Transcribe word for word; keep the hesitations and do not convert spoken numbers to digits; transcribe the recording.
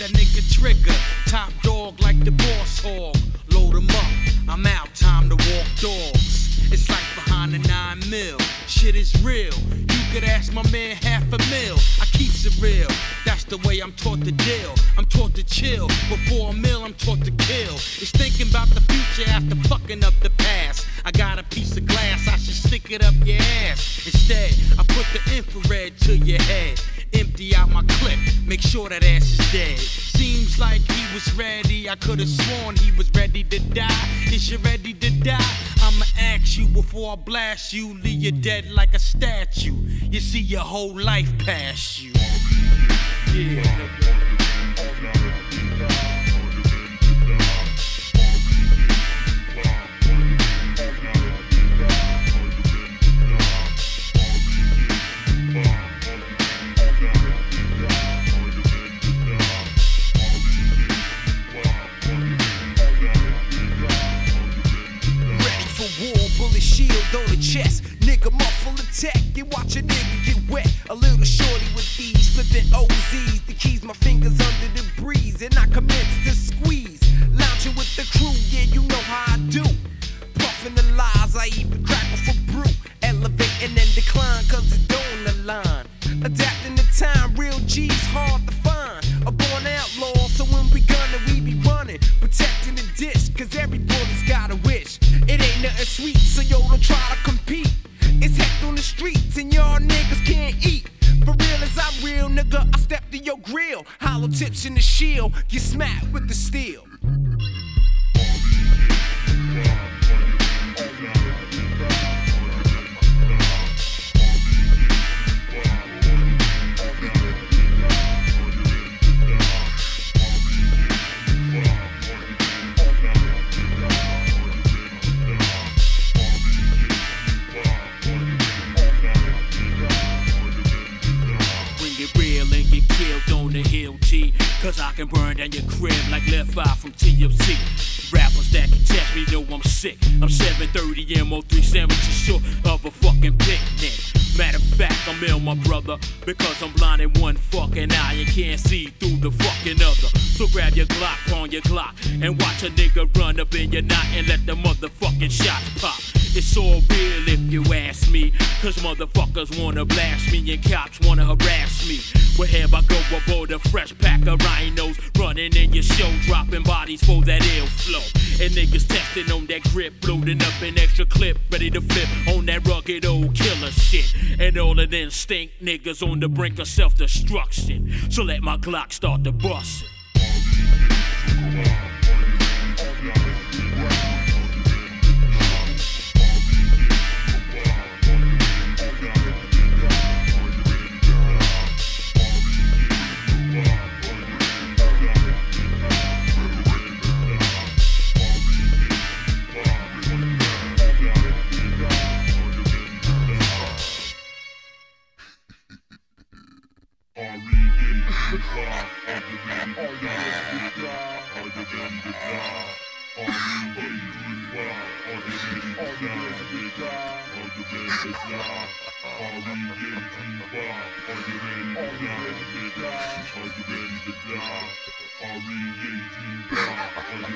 that nigga Trigger. Top dog like the boss hog. Load 'em up, I'm out, time to walk dogs. It's like behind the nine mil. Shit is real. You could ask my man half a mil. I keeps it real. That's the way I'm taught to deal. I'm taught to chill. Before a meal, I'm taught to kill. It's thinking about the future after fucking up the past. I got a piece of glass, I should stick it up your ass. Instead, I put the infrared to your head. Empty out my clip, make sure that ass is dead. Seems like he was ready, I could've sworn he was ready to die. Is you ready to die? I'ma ask you before I blast you. Leave you dead like a statue. You see your whole life pass you. Yeah. On the chest, nigga muffle attack. You watch a nigga get wet. A little shorty with these flipping O Z's. The keys, my fingers under the breeze, and I commence to squeeze. Lounging with the crew, yeah, you know how I do. Puffing the lies, I even crackle for brew. Elevate and then decline, cause it's on the line. Adapting the time, real G's hard to find. A born outlaw, so when we gunning, we be running. Protecting the dish, cause every bully's got a wish. It ain't nothing sweet, so yo, don't try to compete. It's heck on the streets, and y'all niggas can't eat. For real as I'm real, nigga, I step to your grill. Hollow tips in the shield, get smacked with the steel. Cause I can burn down your crib like left eye from T M C. Rappers that can test me know I'm sick. I'm seven thirty M O three sandwiches short of a fucking picnic. Matter of fact, I'm ill, my brother, because I'm blind in one fucking eye and can't see through the fucking other. So grab your Glock on your Glock and watch a nigga run up in your knot and let the motherfucking shots pop. It's all real if you ask me, cause motherfuckers wanna blast me and cops wanna harass me. Wherever I go aboard a fresh pack of rhinos, running in your show, dropping bodies for that ill flow. And niggas testing on that grip, loading up an extra clip, ready to flip on that rugged old killer shit. And all of them stink niggas on the brink of self-destruction. So let my Glock start to bust it. Are you ready to die?